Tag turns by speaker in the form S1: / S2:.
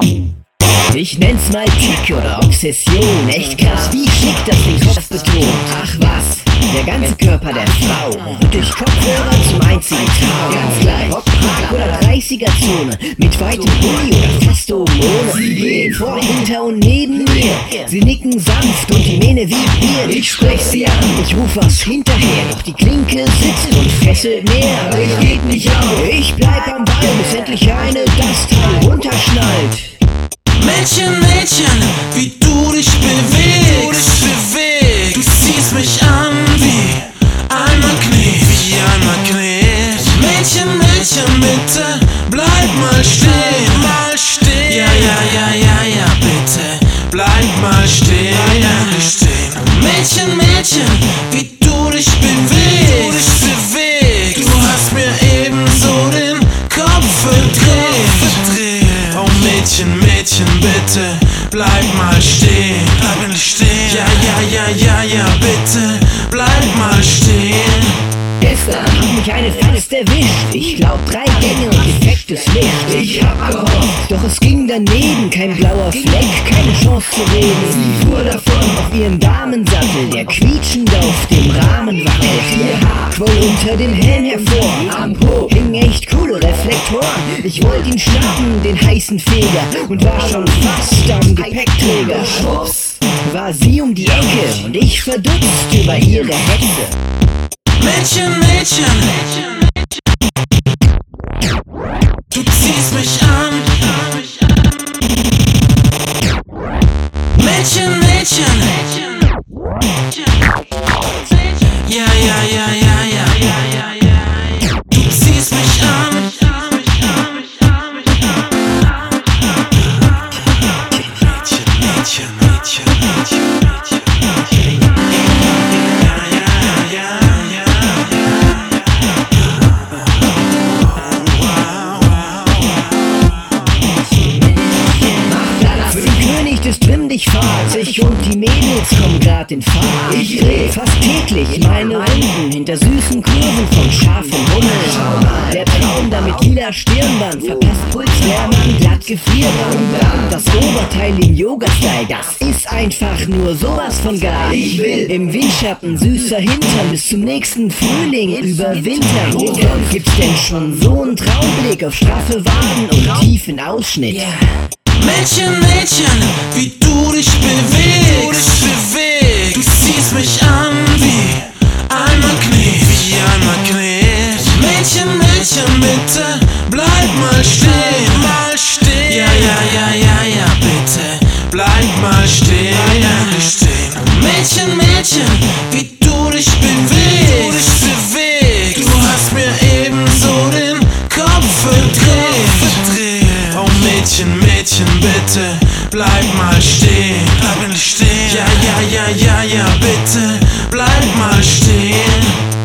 S1: Ich nenn's mal Tick oder Obsession. Echt krass, wie schick das den Kopf betont. Ach was, der ganze Körper der Frau wird durch Kopfhörer zum einzigen Traum. Ganz gleich, ob Park oder 30er-Zone, mit weitem Pulli oder fast oben ohne. Sie gehen vor, hinter und neben mir. Sie nicken sanft und die Mähne vibriert. Ich sprech sie an, ich ruf was hinterher. Doch die Klinke sitzt und fesselt mehr. Aber ich geht nicht auf, ich bleib am Ball, bis endlich eine das Teil runterschnallt.
S2: Mädchen, Mädchen, wie du dich bewegst, du ziehst mich an wie ein Magnet, Mädchen, Mädchen, bitte bleib mal stehen, ja, bitte bleib mal stehen, Mädchen, Mädchen, wie du dich bewegst, du hast mir eben so den Kopf verdreht. Oh Mädchen, Mädchen, bitte bleib mal stehen, ja, bitte bleib mal stehen.
S1: Gestern hat mich eine fast erwischt. Ich glaub 3 Gänge und defektes Licht. Ich hab gehofft, doch es ging daneben. Kein blauer Fleck, keine Chance zu reden. Sie fuhr davon auf ihrem Damensattel, der quietschend auf dem Rahmen wackelt. Ihr Haar quoll unter dem Helm hervor. Am Po hingen echt coole Reflektoren. Ich wollte ihn schnappen, den heißen Feger, und war schon fast am Gepäckträger. Schwupps, war sie um die Ecke und ich verdutzt über ihre Hetze.
S2: Mädchen, Mädchen, du ziehst mich an. Mädchen, Mädchen, ja, du ziehst mich an.
S1: Trimm dich, Fahrt, ich und die Mädels kommen grad in Fahrt. Ich dreh fast täglich meine Runden hinter süßen Kurven von scharfen Hummeln. Der Traum da mit lila Stirnband, verpasst Pulswärmern, glatt Gefrierband. Das Oberteil im Yoga-Style, das ist einfach nur sowas von geil. Ich will im Windschatten süßer Hintern bis zum nächsten Frühling überwintern. Gibt's denn schon so einen Traumblick auf straffe Waden und tiefen Ausschnitt?
S2: Mädchen, Mädchen, wie du dich bewegst, du ziehst mich an wie ein Magnet, Mädchen, Mädchen, bitte bleib mal stehen, ja, bitte bleib mal stehen, Mädchen, Mädchen, wie du dich bewegst, du hast mir eben so den Kopf verdreht. Oh Mädchen, Mädchen, bitte bleib mal stehen, ja, bitte bleib mal stehen.